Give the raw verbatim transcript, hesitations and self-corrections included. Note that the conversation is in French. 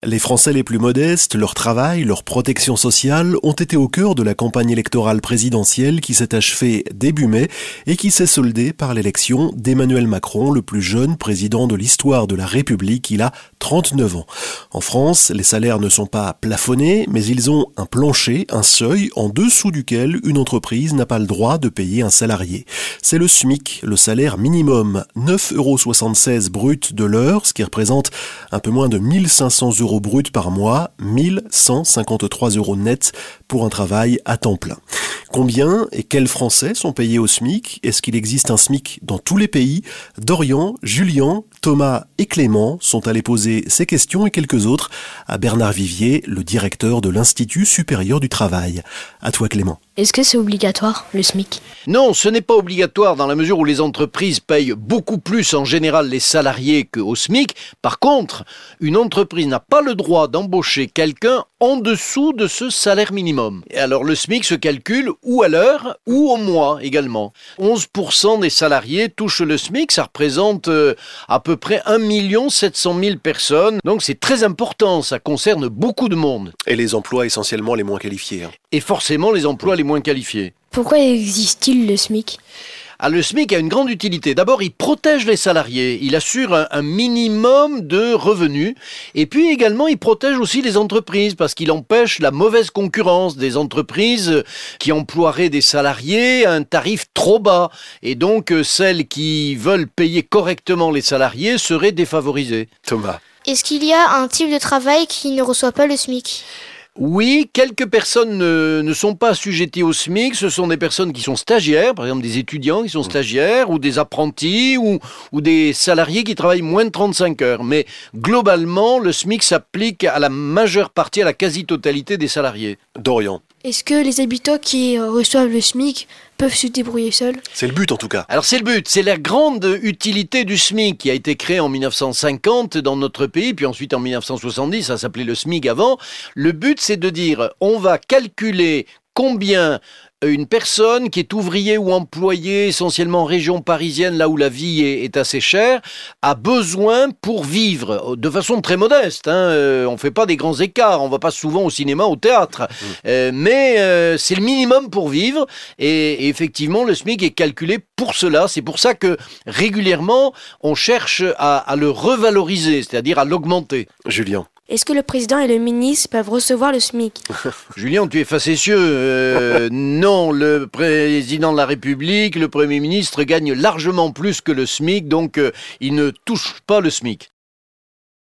Les Français les plus modestes, leur travail, leur protection sociale ont été au cœur de la campagne électorale présidentielle qui s'est achevée début mai et qui s'est soldée par l'élection d'Emmanuel Macron, le plus jeune président de l'histoire de la République. Il a trente-neuf ans. En France, les salaires ne sont pas plafonnés, mais ils ont un plancher, un seuil en dessous duquel une entreprise n'a pas le droit de payer un salarié. C'est le SMIC, le salaire minimum, neuf euros soixante-seize brut de l'heure, ce qui représente un peu moins de mille cinq cents euros brut par mois, mille cent cinquante-trois euros net pour un travail à temps plein. Combien et quels Français sont payés au SMIC? Est-ce qu'il existe un SMIC dans tous les pays? Dorian, Julien, Thomas et Clément sont allés poser ces questions et quelques autres à Bernard Vivier, le directeur de l'Institut supérieur du travail. À toi Clément. Est-ce que c'est obligatoire, le SMIC? Non, ce n'est pas obligatoire dans la mesure où les entreprises payent beaucoup plus en général les salariés qu'au SMIC. Par contre, une entreprise n'a pas le droit d'embaucher quelqu'un en dessous de ce salaire minimum. Et alors le SMIC se calcule ou à l'heure ou au mois également. onze pour cent des salariés touchent le SMIC, ça représente euh, à peu près un million sept cent mille personnes. Donc c'est très important, ça concerne beaucoup de monde. Et les emplois essentiellement les moins qualifiés. Hein. Et forcément les emplois les moins qualifiés. Pourquoi existe-t-il le SMIC? Ah, le SMIC a une grande utilité. D'abord, il protège les salariés, il assure un, un minimum de revenus, et puis également, il protège aussi les entreprises, parce qu'il empêche la mauvaise concurrence des entreprises qui emploieraient des salariés à un tarif trop bas, et donc celles qui veulent payer correctement les salariés seraient défavorisées. Thomas. Est-ce qu'il y a un type de travail qui ne reçoit pas le SMIC ? Oui, quelques personnes ne, ne sont pas assujetties au SMIC. Ce sont des personnes qui sont stagiaires, par exemple des étudiants qui sont stagiaires, ou des apprentis, ou, ou des salariés qui travaillent moins de trente-cinq heures. Mais globalement, le SMIC s'applique à la majeure partie, à la quasi-totalité des salariés. Dorian. Est-ce que les habitants qui reçoivent le SMIC peuvent se débrouiller seuls? C'est le but en tout cas. Alors c'est le but, c'est la grande utilité du SMIC qui a été créé en mille neuf cent cinquante dans notre pays, puis ensuite en mille neuf cent soixante-dix, ça s'appelait le SMIC avant. Le but c'est de dire, on va calculer combien une personne qui est ouvrier ou employée, essentiellement en région parisienne, là où la vie est, est assez chère, a besoin pour vivre, de façon très modeste. Hein. Euh, on ne fait pas des grands écarts, on ne va pas souvent au cinéma, au théâtre. Mmh. Euh, mais euh, c'est le minimum pour vivre. Et, et effectivement, le SMIC est calculé pour cela. C'est pour ça que régulièrement, on cherche à, à le revaloriser, c'est-à-dire à l'augmenter. Julien. Est-ce que le président et le ministre peuvent recevoir le SMIC? Julien, tu es facétieux. Euh, non, le président de la République, le Premier ministre gagne largement plus que le SMIC, donc euh, il ne touche pas le SMIC.